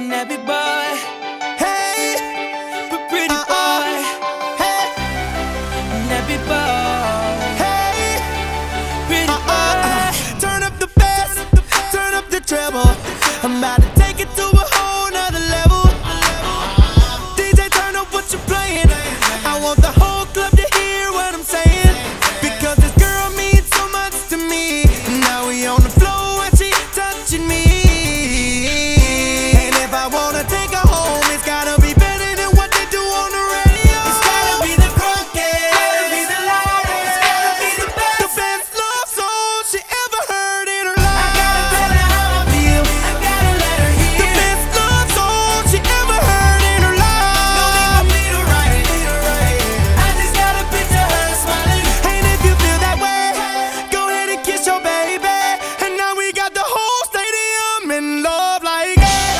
nappy boy. Hey, Pretty boy. hey, Nappy boy. hey. Pretty boy. Turn up the bass, turn up the treble. I'm about to take it to a whole nother level. DJ, turn up what you're playing. I want the whole club to hear what I'm saying, because this girl means so much to me. Now we on the floor and she touching me. And if I wanna take her home, it's gotta be better than what they do on the radio. It's gotta be the crunkiest, gotta be the loudest, it's gotta be the best. The best love song she ever heard in her life. I gotta tell her how I feel, I gotta let her hear. The best love song she ever heard in her life. No need for me to write it, I just gotta picture her smiling. And if you feel that way, go ahead and kiss your baby. And now we got the whole stadium in love like.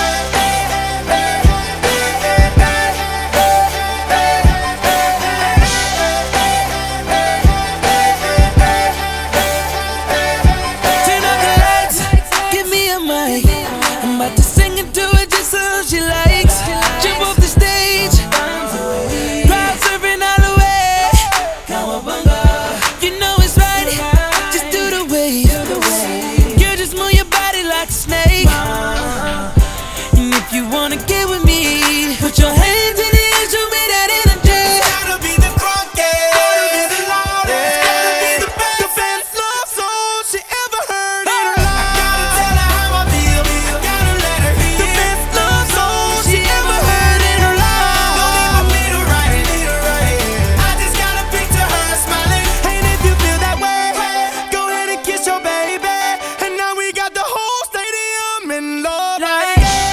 Turn on the lights, give me a mic. I'm about to sing and do it just so she likes. Jump off the stage, crowd surfing all the way. You know it's right, just do the wave. Girl, just move your body like a snake. And if you wanna get with me, put your hands in the air, show me that energy. Gotta be the crunkiest, gotta be the loudest, gotta be the best. The best love song she ever heard in her life. I gotta tell her how I feel, gotta let her hear. The best love song she ever heard in her life. No need for me to write it, I just gotta picture her smiling. And if you feel that way, go ahead and kiss your baby. And now we got the whole stadium in love like.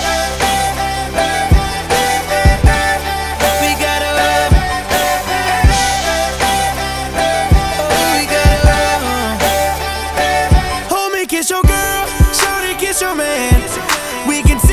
We gotta love. Oh, we gotta love. Homie, kiss your girl, shorty, kiss your man. We can